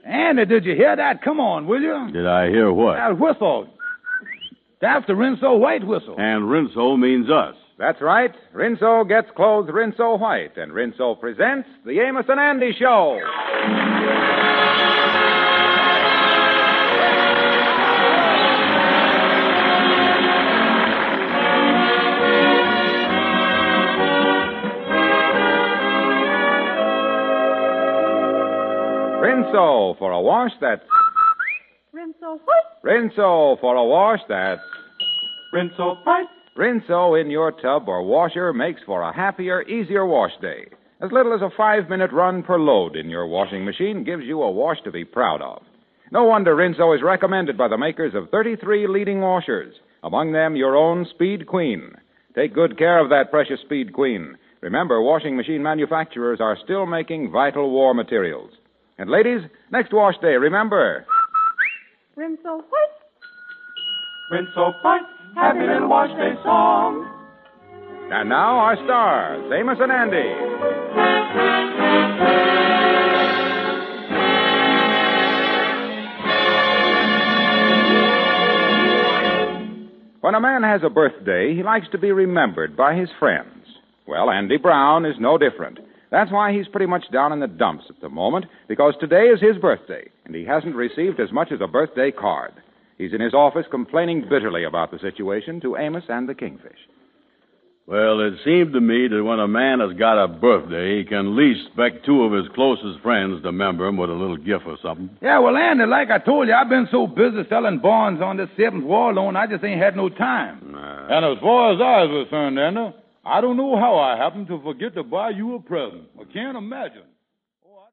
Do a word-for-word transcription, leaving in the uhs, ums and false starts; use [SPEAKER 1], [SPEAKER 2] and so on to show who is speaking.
[SPEAKER 1] Andy, did you hear that? Come on, will you?
[SPEAKER 2] Did I hear what?
[SPEAKER 1] That whistle. That's the Rinso White whistle.
[SPEAKER 2] And Rinso means us.
[SPEAKER 3] That's right. Rinso gets clothes Rinso White, and Rinso presents the Amos and Andy Show. Rinso for a wash that's...
[SPEAKER 4] Rinso what?
[SPEAKER 3] Rinso for a wash that's...
[SPEAKER 2] Rinso White.
[SPEAKER 3] Rinso in your tub or washer makes for a happier, easier wash day. As little as a five-minute run per load in your washing machine gives you a wash to be proud of. No wonder Rinso is recommended by the makers of thirty-three leading washers, among them your own Speed Queen. Take good care of that precious Speed Queen. Remember, washing machine manufacturers are still making vital war materials. And ladies, next wash day, remember...
[SPEAKER 4] Rinso what?
[SPEAKER 2] Rinso White. Happy little wash day song.
[SPEAKER 3] And now our stars, Amos and Andy. When a man has a birthday, he likes to be remembered by his friends. Well, Andy Brown is no different. That's why he's pretty much down in the dumps at the moment, because today is his birthday, and he hasn't received as much as a birthday card. He's in his office complaining bitterly about the situation to Amos and the Kingfish.
[SPEAKER 2] Well, it seemed to me that when a man has got a birthday, he can at least expect two of his closest friends to remember him with a little gift or something.
[SPEAKER 1] Yeah, well, Andy, like I told you, I've been so busy selling bonds on this seventh war loan, I just ain't had no time.
[SPEAKER 2] Nah.
[SPEAKER 1] And as far as I was concerned, Andy, I don't know how I happened to forget to buy you a present. I can't imagine.